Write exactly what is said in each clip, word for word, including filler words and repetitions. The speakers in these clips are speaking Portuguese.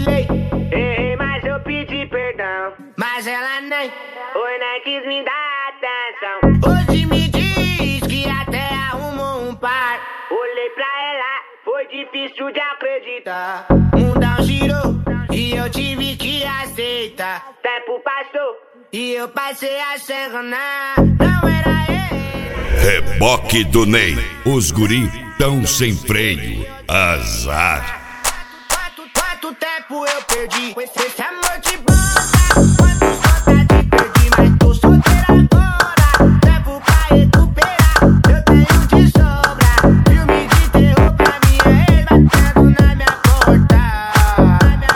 vacilei, errei, mas eu pedi perdão. Mas ela nem, oi, nem quis me dar atenção. Hoje me diz que até arrumou um par. Olhei pra ela, foi difícil de acreditar. Mundão girou e eu tive que aceitar. Tempo passou e eu passei a se enganar. Não era ele. Reboque do Ney, os guri tão sem freio, azar. Quanto, quanto tempo eu perdi com esse amor de banda? Quantos vontade perdi, mas tô solteira agora. Tempo pra recuperar, eu tenho de sobra. Filme de terror pra mim é ele batendo na minha porta, na minha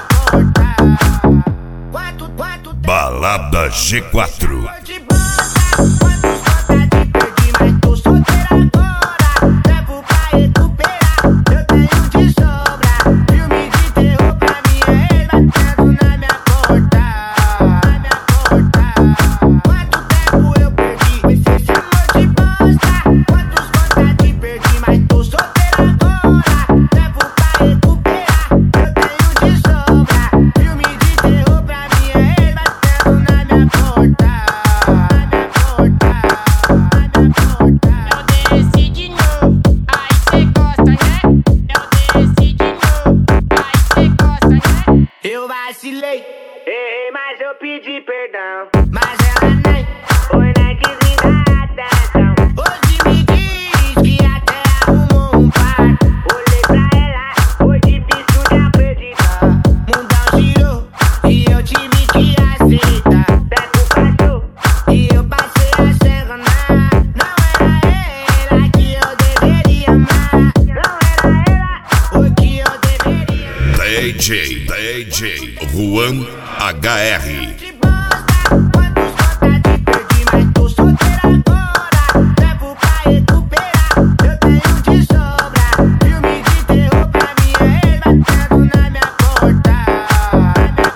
porta. Quanto, quanto tempo Balada G quatro. de banda? Quantos vontade perdi, mas tô solteira agora. Tempo pra recuperar, eu tenho de sobra. Filme de terror pra mim é ele batendo na minha porta, na minha porta. Quanto tempo eu perdi com esse amor de bosta? Quantos vontade perdi, mas tô solteira agora. Tempo pra recuperar, eu tenho de sobra. Filme de terror pra mim é ele batendo na minha porta, na minha porta, na minha porta. Eu desci de novo, aí cê gosta, né? Eu desci de novo, aí cê gosta, né? Eu vacilei, errei, mas eu pedi perdão. Mas ela nem, oi, nem quis me dar atenção. Hoje me diz que até arrumou um par. Olhei pra ela, foi difícil de acreditar. Mundão girou e eu tive que aceitar. Tempo passou e eu passei a se enganar. Não era ela que eu deveria amar. Não era ela o que eu deveria amar. D J, D J, Juan H R. De bosta, quantos vontade perdi, mas tô solteira agora. Tempo pra recuperar, eu tenho de sobra. Filme de terror pra mim é ele batendo na minha porta, na minha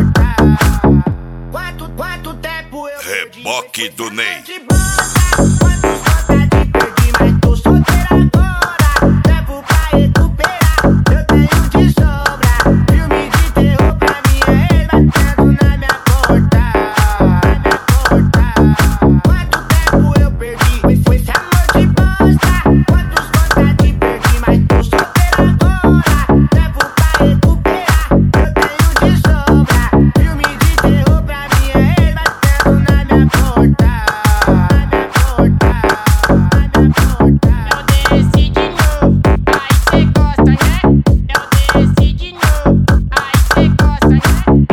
porta. Quanto, quanto tempo eu perdi? Reboque do Ney. De bosta, quantos vontade perdi, mas tô solteira agora. Tempo pra recuperar, eu tenho de sobra. Filme de terror pra mim é ele batendo na minha porta, na minha porta. Quanto tempo eu perdi com esse amor de bosta? Quantos vontade perdi, mas tô solteira agora. Tempo pra recuperar, eu tenho de sobra. Filme de terror pra mim é ele batendo na minha porta, na minha porta, na minha porta. Eu desci de novo, aí cê gosta, né? Eu desci de novo, aí cê gosta, né?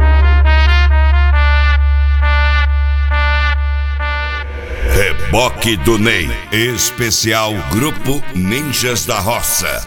Reboque do Ney, especial Grupo Ninjas da Roça.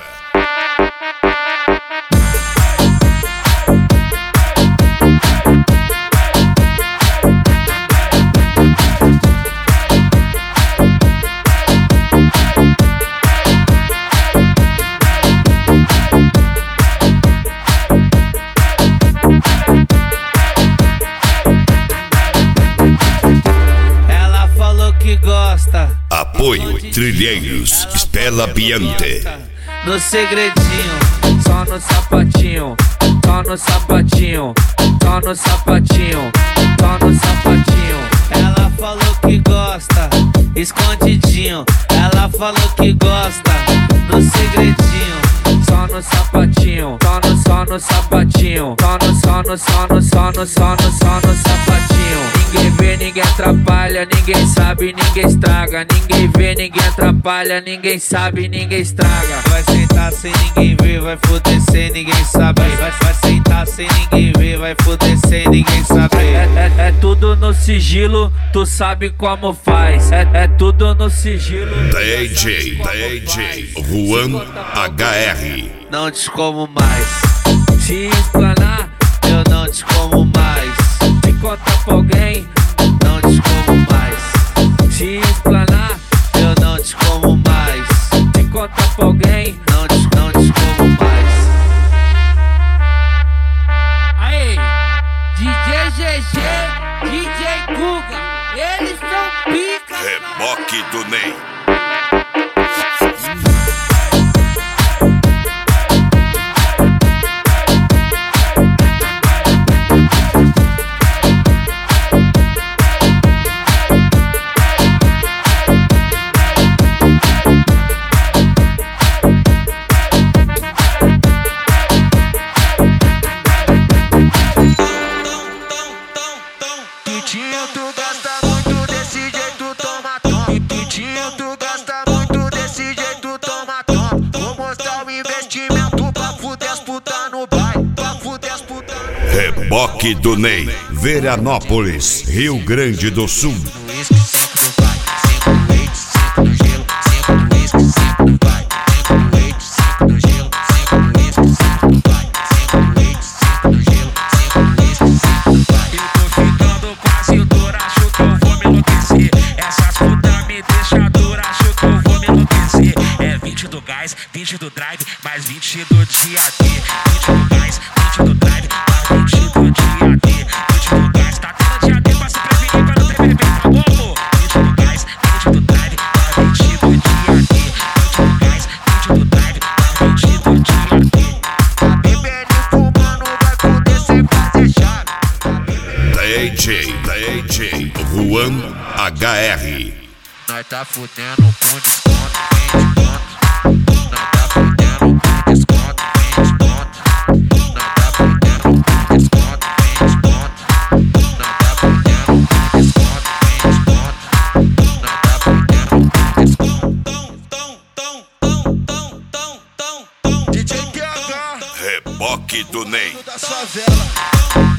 Ela falou que gosta Apoio Trilheiros, Stella Biante. no segredinho, só no sapatinho, só no sapatinho, só no sapatinho, só no sapatinho. Ela falou que gosta, escondidinho. Ela falou que gosta, no segredinho, só no sapatinho, só no, só no sapatinho, só no, só no, só no, só no, só no, só no sapatinho. Ninguém vê, ninguém atrapalha, ninguém sabe, ninguém estraga. Ninguém vê, ninguém atrapalha, ninguém sabe, ninguém estraga. Vai sentar sem ninguém ver, vai foder sem ninguém saber. Vai, vai sentar sem ninguém ver, vai foder sem ninguém saber. É, é, é tudo no sigilo, tu sabe como faz. É, é tudo no sigilo. D J, D J, Juan H R. Não te como mais. Se explanar, eu não te como mais. Se contar pra alguém, não te como mais. Se explanar, eu não te como mais. Se contar pra alguém, não te, não te como mais. Aí, D J G G, D J Guga, eles são pica. Reboque do Ney. no baile, pra fuder as putas. Reboque do Ney, Veranópolis, Rio Grande do Sul. vinte do drive, mais vinte do dia D. vinte do gás, vinte do drive, mais vinte do dia D. vinte do gás, tá tendo dia D pra se prevenir, pra não ter bebê, tá bom, pô? vinte do gás, vinte do drive, mais vinte do dia D. vinte do gás, vinte do drive, mais vinte do dia D. Tá bebendo e fumando, vai poder sem fazer chave. D J, D J, Juan H R. Nós tá fudendo com desconto, vem desconto. Reboque do Ney. Da favela.